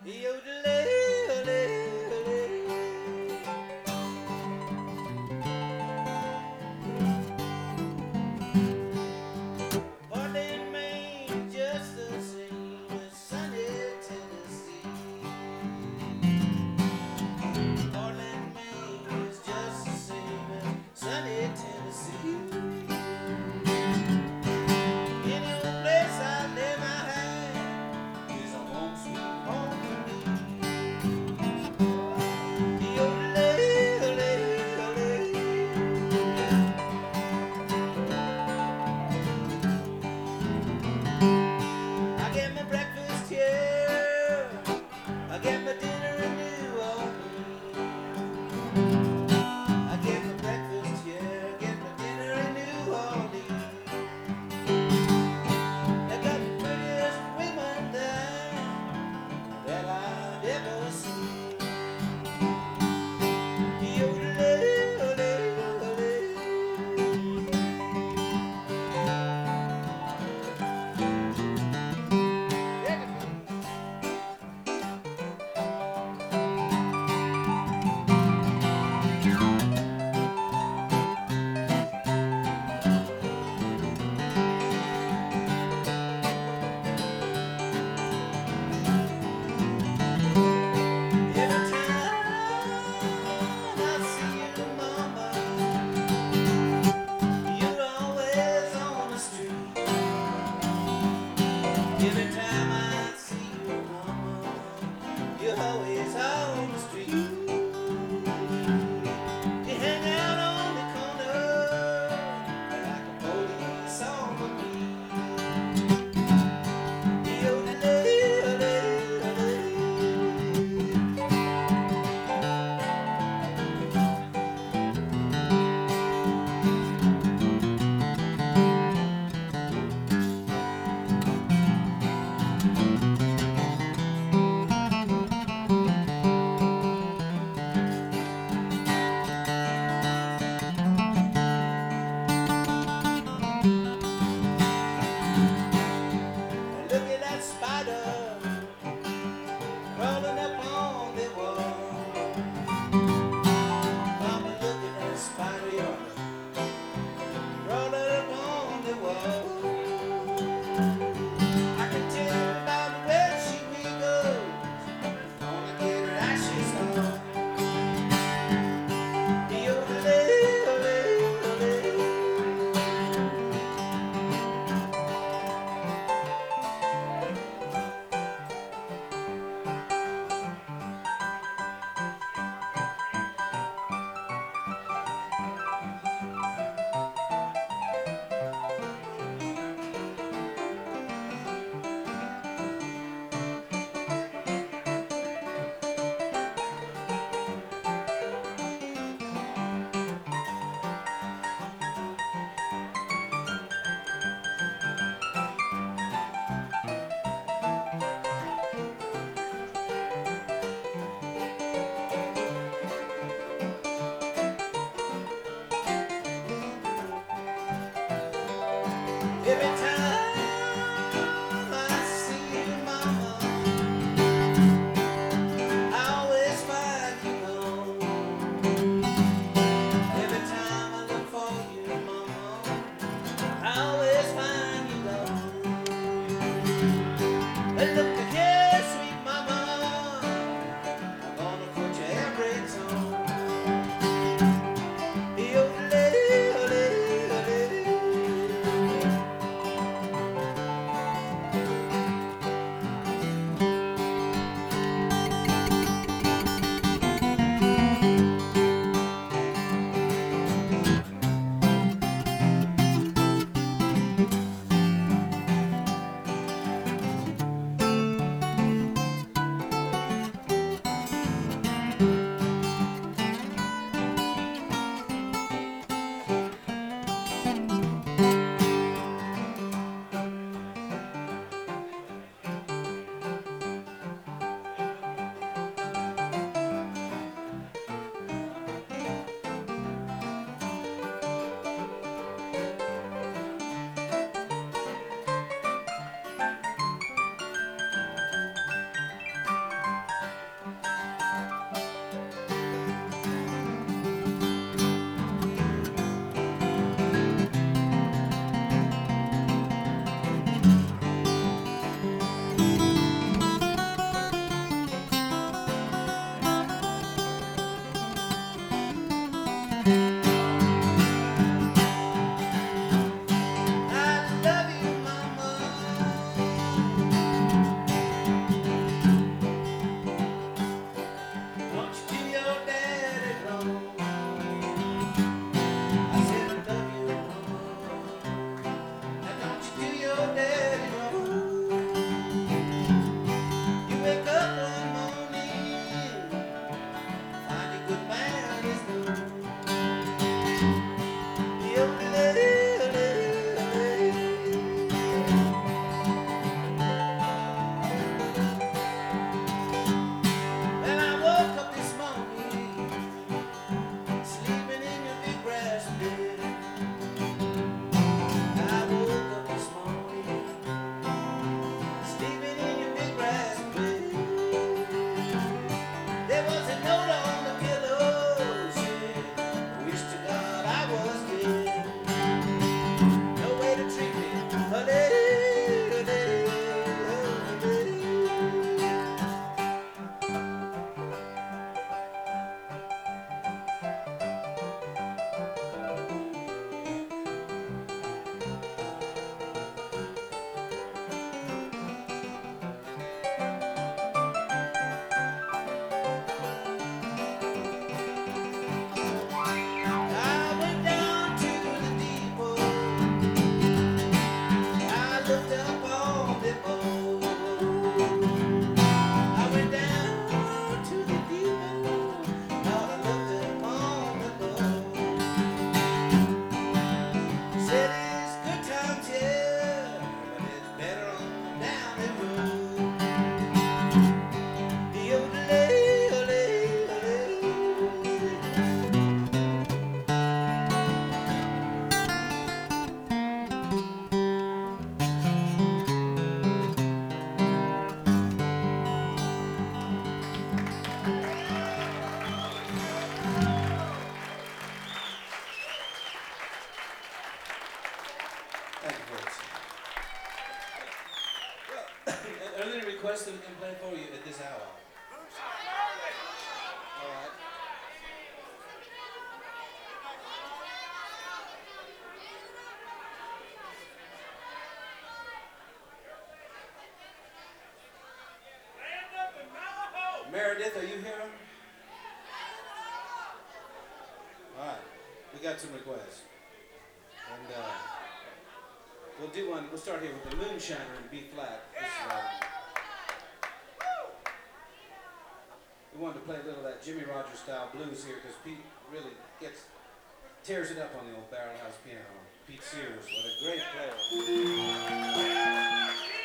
Portland, Maine, just the same as sunny Tennessee. Portland, Maine is just the same as sunny Tennessee. Any old place I lay my hand is a home sweet home for me. I get my breakfast here, I get my dinner in New Orleans. I get my breakfast here, get my dinner in New Orleans. They got the prettiest women there that I've ever seen. Every time I see you, mama, you're always on the street. You hang out on the corner like a police on the beat. Look at that spider crawling up on the wall. Mama, look at that spider yard crawling up on the wall. I can tell by the way she wiggles, gonna get her ashes on. Every time I see you, mama, I always find you home. Every time I look for you, mama, I always find you gone. And look here, sweet mama, I'm gonna put your air brakes on. Meredith, are you here? All right, we got some requests. And we'll do one, we'll start here with the Moonshiner in B flat. We wanted to play a little of that Jimmy Rogers style blues here because Pete really tears it up on the old barrel house piano. Pete Sears, what a great player.